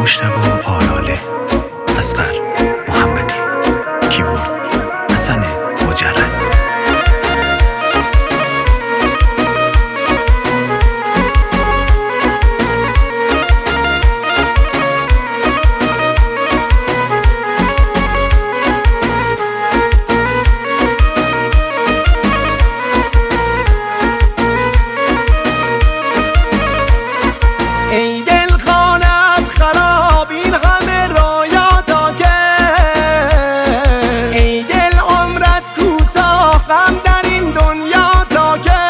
مجتبی آلاله، اصغر محمدی، کیبورد حسن مجرد. ای دل خانت خراب این همه رویاتا که، ای دل عمرت کوتاه غم در این دنیا تا که،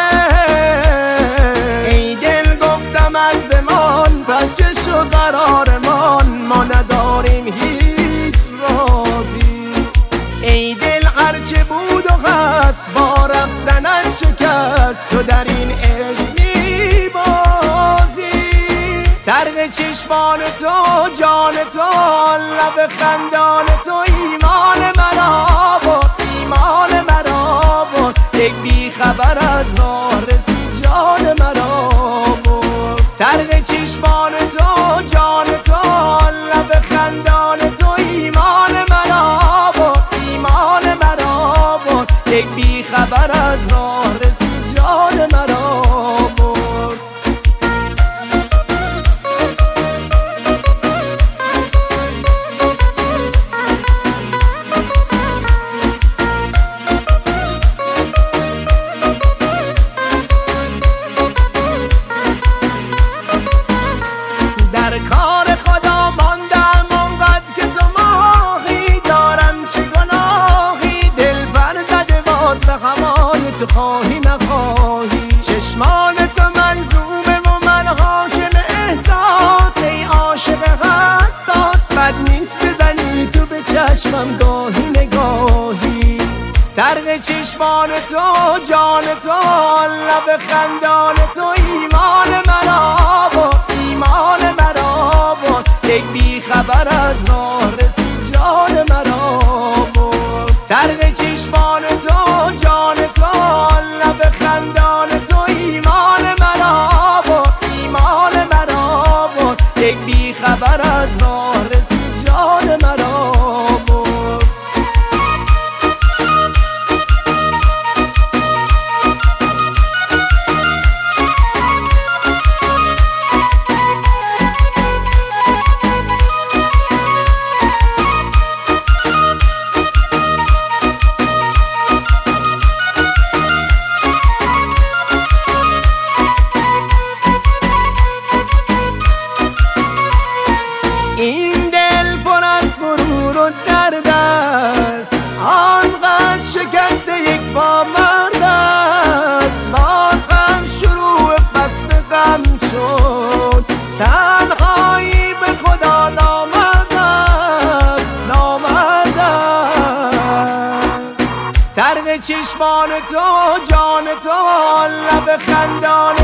ای دل گفتمت بمان پس چه شد قرارمان، ما نداریم هیچ رازی. ای دل هرچه بود و هست با رفتنت شکست، تو در این عشق میبازی. طرق چشمان تو، جان تو، لب خندان تو، ایمان مرا بود، ایمان مرا بود. یک بی خبر از راه رسید جان مرا بود. طرق چشمان تو، جان تو، لب خندان تو، ایمان مرا بود، ایمان مرا بود. یک بی خبر از راه رسید جان مرا بود. در کار خدا ماندم اونقدر که تو ماهی، دارم چه گناهی، دل بر زده باز به هوای تو، خواهی نخواهی. چشمان تو منظومه و من حاکم احساس، ای عاشق حساس بد نیست بزنی تو به چشمم گاهی نگاهی. طرق چشمان تو، جان تو، لب خندان تو، ایمان مرا بود، ایمان مرا بود. یک بی خبر از راه رسید جان مرا بود. طرق چشمان تو، جان تو، لب خندان تو، ایمان مرا بود، ایمان مرا بود. یک بی خبر از راه رسید جان مرا بود. این دل پر از غرور و درد است، آنقدر شکست یک پا مرد است. باز هم شروع فصل غم شد، تنهایی به خدا نامردم، نامردم. طرق چشمان تو، جان تو، لب خندان